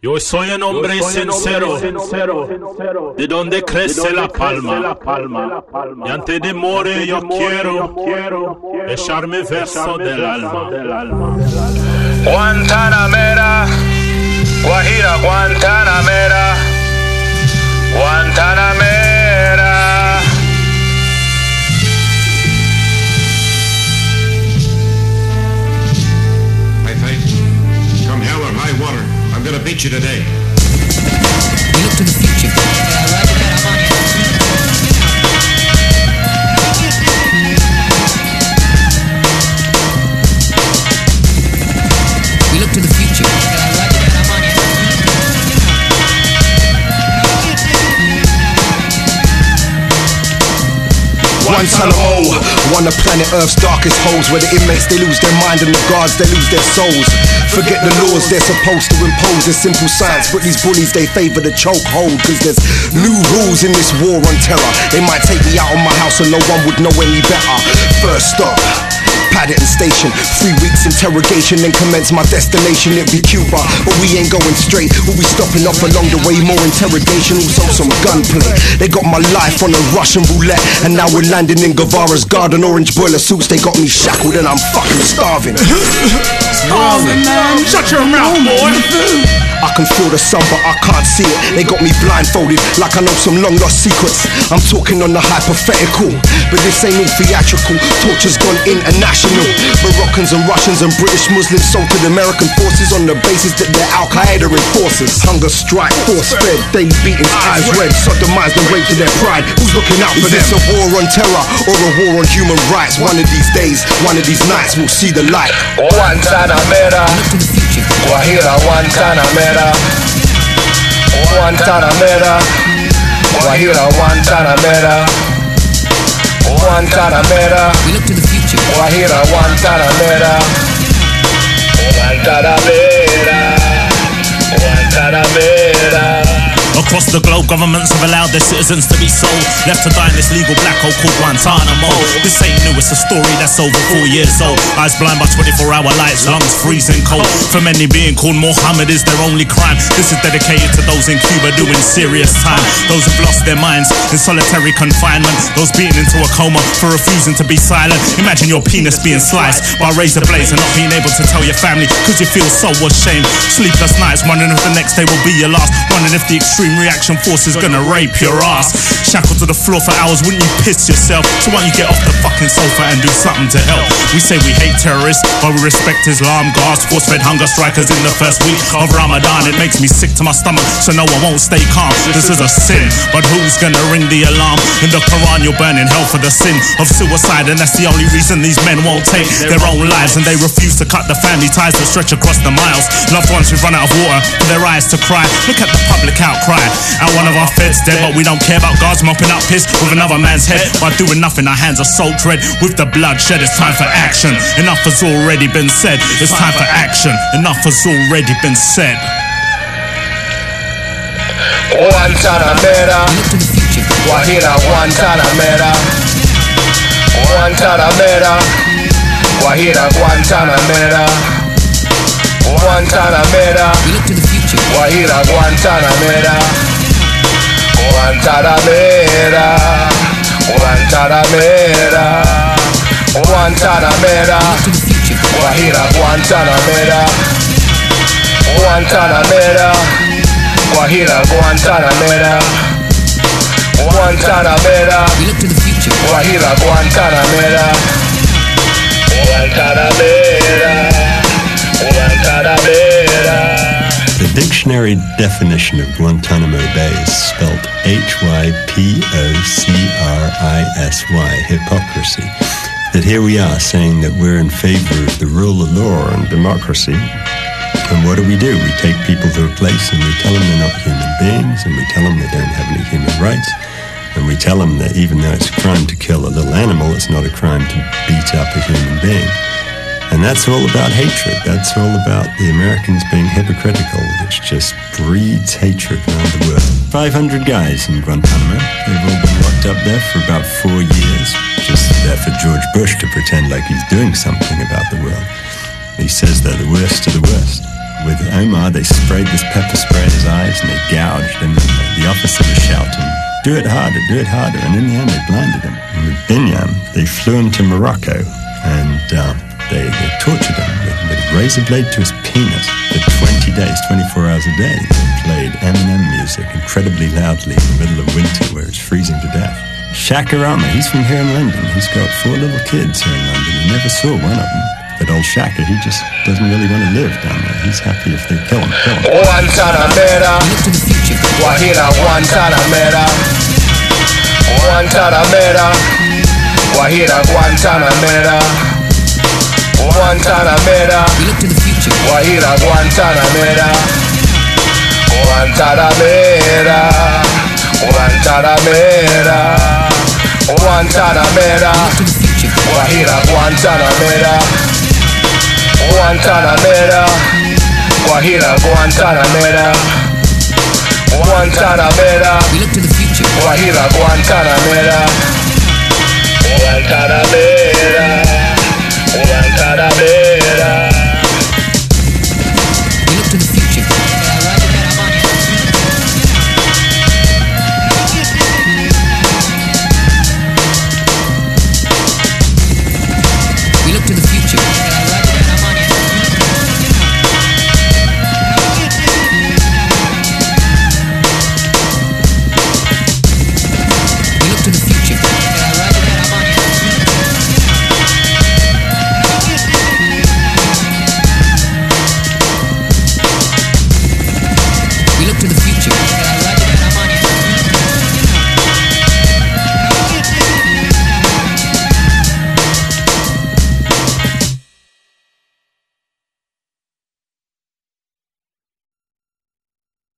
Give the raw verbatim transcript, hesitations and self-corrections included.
Yo soy un hombre sincero, de donde crece la palma, y antes de morir yo quiero echarme verso del alma. Guantanamera, Guajira, Guantanamera, Guantanamera. Hey, Faith, come hell or high water, I'm gonna beat you today. We look to the future. Yeah, roger that, I'm on you. We look to the future. Yeah, roger that, I'm on you. Guantanamo, one of planet Earth's darkest holes, where the inmates, they lose their mind and the guards, they lose their souls. Forget the laws they're supposed to impose, it's simple science, but these bullies, they favor the chokehold. Cause there's new rules in this war on terror. They might take me out of my house and no one would know any better. First stop, Paddington Station, three weeks interrogation, then commence my destination, it be Cuba. But we ain't going straight, we'll be stopping off along the way, more interrogation, also some gunplay. They got my life on a Russian roulette, and now we're landing in Guevara's garden, orange boiler suits, they got me shackled and I'm fucking starving. Starving, man. Shut your mouth, boy. I can feel the sun but I can't see it. They got me blindfolded like I know some long lost secrets. I'm talking on the hypothetical, but this ain't all theatrical. Torture's gone international. Moroccans and Russians and British Muslims sold to the American forces on the basis that they're Al-Qaeda enforcers. Hunger strike, force fed, daily beatings, eyes red, sodomized and raped to their pride. Who's looking out for them? Is this a war on terror or a war on human rights? One of these days, one of these nights we'll see the light. Guantanamera, Guajira, Guantanamera, Guantanamera, Guajira, Guantanamera, Guantanamera, We look to the future. Guajira, Guantanamera, Guantanamera, Guantanamera. Across the globe, governments have allowed their citizens to be sold, left to die in this legal black hole called Guantanamo. This ain't new, it's a story that's over four years old. Eyes blind by twenty-four hour lights, lungs freezing cold. For many, being called Mohammed is their only crime. This is dedicated to those in Cuba doing serious time, those who've lost their minds in solitary confinement, those beaten into a coma for refusing to be silent. Imagine your penis being sliced by razor blades and not being able to tell your family cause you feel so ashamed. Sleepless nights, wondering if the next day will be your last, wondering if the extreme reaction force is gonna rape your ass. Shackled to the floor for hours, wouldn't you piss yourself? So why don't you get off the fucking sofa and do something to help? We say we hate terrorists, but we respect Islam. Guards, force-fed hunger strikers in the first week of Ramadan. It makes me sick to my stomach, so no, I won't stay calm. This is a sin, but who's gonna ring the alarm? In the Quran you'll burn in hell for the sin of suicide, and that's the only reason these men won't take their own lives. And they refuse to cut the family ties that stretch across the miles. Loved ones who've run out of water for their eyes to cry. Look at the public outcry. Out one of our feds dead, but we don't care about guards mopping up piss with another man's head. By doing nothing, our hands are so dread. With the bloodshed, it's time for action. Enough has already been said. It's time for action. Enough has already been said. Guantanamera, We look to the future. Guajira, Guantanamera, Guantanamera, Guajira, Guantanamera, Guantanamera, We look to the future. Guajira, Guantanamera, Guantanamera, Guantanamera, Guantanamera, To the future. Guajira, Guantanamera, Guantanamera, Guajira, Guantanamera, Guantanamera, We look to the future. Guajira, Guantanamera, Guantanamera, Guantanamera. The dictionary definition of Guantanamo Bay is spelled H Y P O C R I S Y, hypocrisy. That here we are saying that we're in favor of the rule of law and democracy. And what do we do? We take people to a place and we tell them they're not human beings, and we tell them they don't have any human rights, and we tell them that even though it's a crime to kill a little animal, it's not a crime to beat up a human being. And that's all about hatred. That's all about the Americans being hypocritical, which just breeds hatred around the world. five hundred guys in Guantanamo. They've all been locked up there for about four years, just there for George Bush to pretend like he's doing something about the world. He says they're the worst of the worst, with Omar, they sprayed this pepper spray in his eyes and they gouged him. And the officer was shouting, "Do it harder, do it harder." And in the end, they blinded him. And with Binyam, they flew him to Morocco and uh, they, they tortured him with, with a razor blade to his penis for twenty days, twenty-four hours a day. They played Eminem music incredibly loudly in the middle of winter where it's freezing to death. Shaka Rama, he's from here in London. He's got four little kids here in London. He never saw one of them. But old Shaka, he just doesn't really want to live down there. He's happy if they kill him, kill him. Guantanamera, Guajira Guantanamera, Guantanamera, Guajira Guantanamera, Guantanamera, We look to the future. Guajira Guantanamera, Guantanamera, Guantanamera, Guantanamera, To the future. Guajira Guantanamera, Guantanamera, Guajira Guantanamera, Guantanamera, We look to the future. Guajira Guantanamera, Guantanamera, Guantanamera.